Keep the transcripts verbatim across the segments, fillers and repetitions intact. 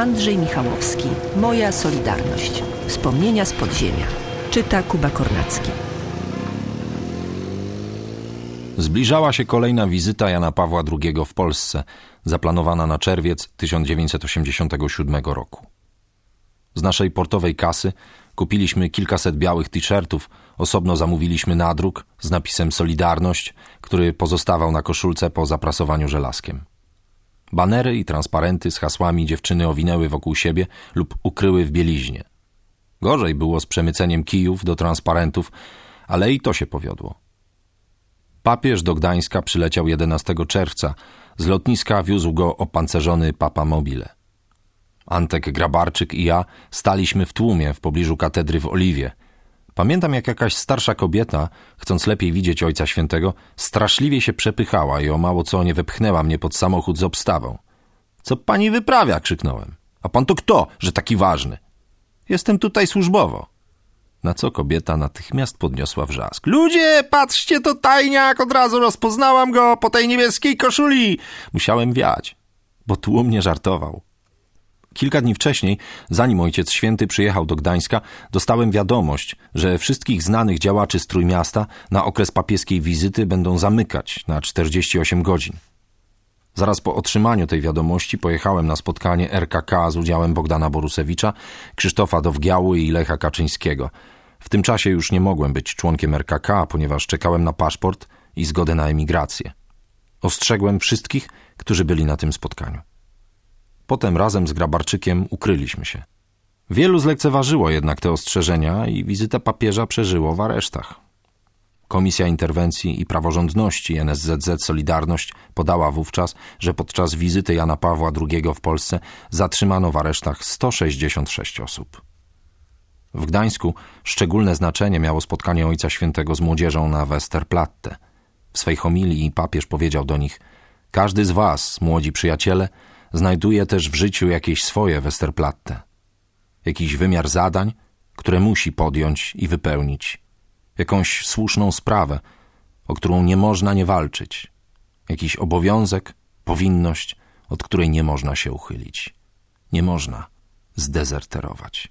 Andrzej Michałowski. Moja Solidarność. Wspomnienia z podziemia. Czyta Kuba Kornacki. Zbliżała się kolejna wizyta Jana Pawła drugiego w Polsce, zaplanowana na czerwiec tysiąc dziewięćset osiemdziesiątego siódmego roku. Z naszej portowej kasy kupiliśmy kilkaset białych t-shirtów, osobno zamówiliśmy nadruk z napisem Solidarność, który pozostawał na koszulce po zaprasowaniu żelazkiem. Banery i transparenty z hasłami dziewczyny owinęły wokół siebie lub ukryły w bieliźnie. Gorzej było z przemyceniem kijów do transparentów, ale i to się powiodło. Papież do Gdańska przyleciał jedenastego czerwca. Z lotniska wiózł go opancerzony Papa Mobile. Antek Grabarczyk i ja staliśmy w tłumie w pobliżu katedry w Oliwie. Pamiętam, jak jakaś starsza kobieta, chcąc lepiej widzieć Ojca Świętego, straszliwie się przepychała i o mało co nie wepchnęła mnie pod samochód z obstawą. Co pani wyprawia? Krzyknąłem. A pan to kto, że taki ważny? Jestem tutaj służbowo. Na co kobieta natychmiast podniosła wrzask. Ludzie, patrzcie, to tajniak, od razu rozpoznałam go po tej niebieskiej koszuli. Musiałem wiać, bo tłum nie żartował. Kilka dni wcześniej, zanim Ojciec Święty przyjechał do Gdańska, dostałem wiadomość, że wszystkich znanych działaczy z Trójmiasta na okres papieskiej wizyty będą zamykać na czterdzieści osiem godzin. Zaraz po otrzymaniu tej wiadomości pojechałem na spotkanie R K K z udziałem Bogdana Borusewicza, Krzysztofa Dowgiały i Lecha Kaczyńskiego. W tym czasie już nie mogłem być członkiem R K K, ponieważ czekałem na paszport i zgodę na emigrację. Ostrzegłem wszystkich, którzy byli na tym spotkaniu. Potem razem z Grabarczykiem ukryliśmy się. Wielu zlekceważyło jednak te ostrzeżenia i wizytę papieża przeżyło w aresztach. Komisja Interwencji i Praworządności N S Z Z Solidarność podała wówczas, że podczas wizyty Jana Pawła drugiego w Polsce zatrzymano w aresztach sto sześćdziesiąt sześć osób. W Gdańsku szczególne znaczenie miało spotkanie Ojca Świętego z młodzieżą na Westerplatte. W swej homilii papież powiedział do nich: każdy z was, młodzi przyjaciele, znajduje też w życiu jakieś swoje Westerplatte. Jakiś wymiar zadań, które musi podjąć i wypełnić. Jakąś słuszną sprawę, o którą nie można nie walczyć. Jakiś obowiązek, powinność, od której nie można się uchylić. Nie można zdezerterować.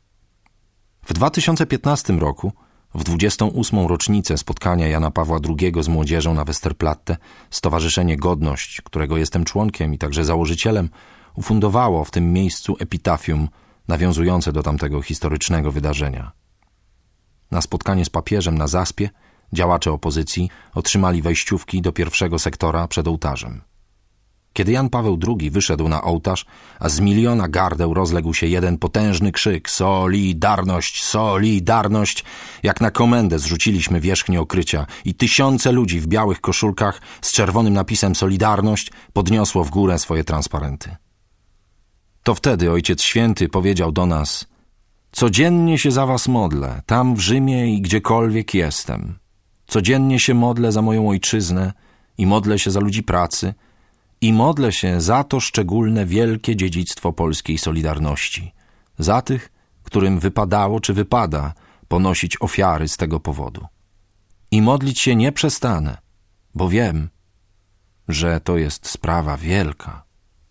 W dwa tysiące piętnastym roku, w dwudziestą ósmą rocznicę spotkania Jana Pawła drugiego z młodzieżą na Westerplatte, Stowarzyszenie Godność, którego jestem członkiem i także założycielem, ufundowało w tym miejscu epitafium nawiązujące do tamtego historycznego wydarzenia. Na spotkanie z papieżem na Zaspie działacze opozycji otrzymali wejściówki do pierwszego sektora przed ołtarzem. Kiedy Jan Paweł drugi wyszedł na ołtarz, a z miliona gardeł rozległ się jeden potężny krzyk: Solidarność, Solidarność! Jak na komendę zrzuciliśmy wierzchnię okrycia i tysiące ludzi w białych koszulkach z czerwonym napisem Solidarność podniosło w górę swoje transparenty. To wtedy Ojciec Święty powiedział do nas: codziennie się za was modlę, tam w Rzymie i gdziekolwiek jestem. Codziennie się modlę za moją ojczyznę i modlę się za ludzi pracy i modlę się za to szczególne wielkie dziedzictwo polskiej Solidarności, za tych, którym wypadało czy wypada ponosić ofiary z tego powodu. I modlić się nie przestanę, bo wiem, że to jest sprawa wielka.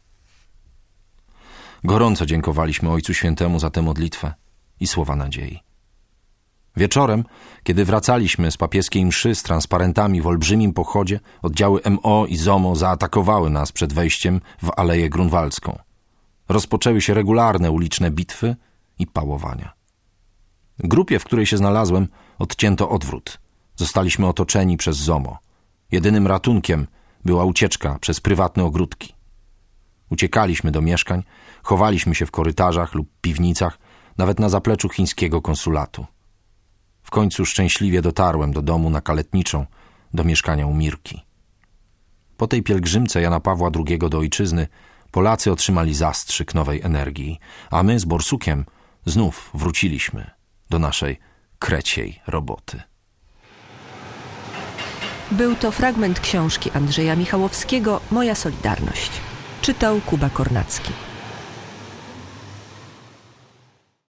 Gorąco dziękowaliśmy Ojcu Świętemu za tę modlitwę i słowa nadziei. Wieczorem, kiedy wracaliśmy z papieskiej mszy z transparentami w olbrzymim pochodzie, oddziały M O i ZOMO zaatakowały nas przed wejściem w Aleję Grunwaldzką. Rozpoczęły się regularne uliczne bitwy i pałowania. Grupie, w której się znalazłem, odcięto odwrót. Zostaliśmy otoczeni przez ZOMO. Jedynym ratunkiem była ucieczka przez prywatne ogródki. Uciekaliśmy do mieszkań, chowaliśmy się w korytarzach lub piwnicach, nawet na zapleczu chińskiego konsulatu. W końcu szczęśliwie dotarłem do domu na Kaletniczą, do mieszkania u Mirki. Po tej pielgrzymce Jana Pawła drugiego do ojczyzny Polacy otrzymali zastrzyk nowej energii, a my z Borsukiem znów wróciliśmy do naszej kreciej roboty. Był to fragment książki Andrzeja Michałowskiego Moja Solidarność. Czytał Kuba Kornacki.